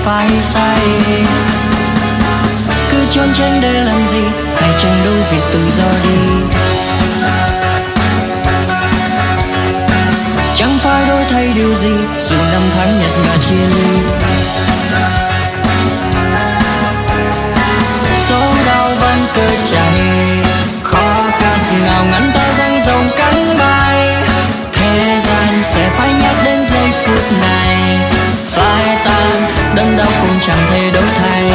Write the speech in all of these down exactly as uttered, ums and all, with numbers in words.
phải say. Cứ trốn tránh để làm gì, hãy tranh đấu vì tự do đi. Chẳng phải đổi thay điều gì, dù năm tháng nhật nhòa chia ly. Số đau vẫn cứ chạy, khó khăn nào ngăn ta dang rộng cánh bay. Thế gian sẽ phải nhắc đến giây phút này, phai tan đớn đau cũng chẳng thể đổi thay.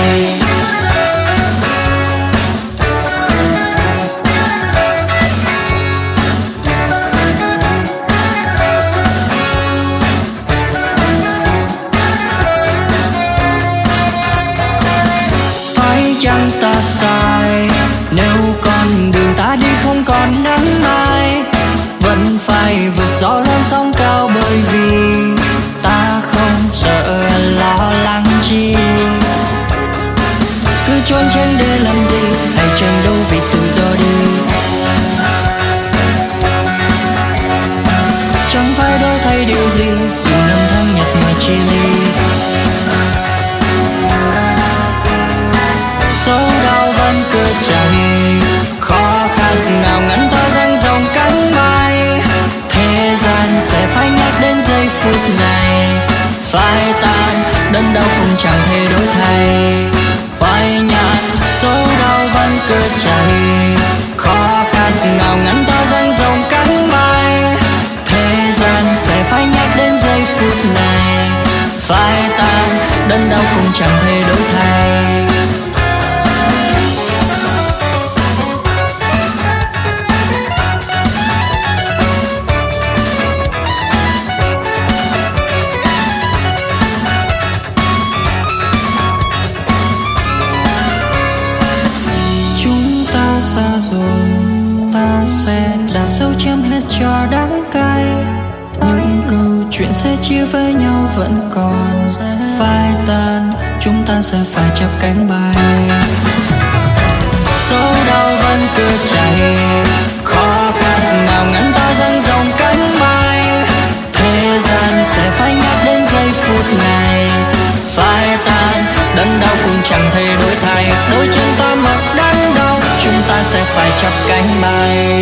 Phải chăng ta sai nếu con đường ta đi không còn nắng mai, vẫn phải vượt gió lên sóng cao bởi vì ta không sợ lo lắng chi. Cứ trốn tránh để làm gì, hãy tranh đấu vì tự do đi. Chẳng phải đổi thay điều gì, dù năm tháng nhật nhòa chia ly. Số đau vẫn cứ chạy, khó khăn nào ngăn ta dang rộng cánh bay. Thế gian sẽ phải nhắc đến giây phút này, phai tan đớn đau cũng chẳng thể đổi thay. Phai nhạt số đau vẫn cứ chạy, khó khăn nào ngăn ta dang rộng cánh bay. Thế gian sẽ phải nhắc đến giây phút này, phai tan đớn đau cũng chẳng thể đổi thay. Xa rồi ta sẽ đào sâu chém hết cho đắng cay. Những câu chuyện sẽ chia với nhau vẫn còn phai tan, chúng ta sẽ phải chắp cánh bay. Số đau vẫn cứ chạy, khó khăn nào ngăn ta dang rộng cánh bay. Thế gian sẽ phải nhắc đến giây phút này, phai tan đớn đau cũng chẳng thể đổi thay. Đôi chân ta mặc đắng đau, chúng ta sẽ phải chắp cánh bay.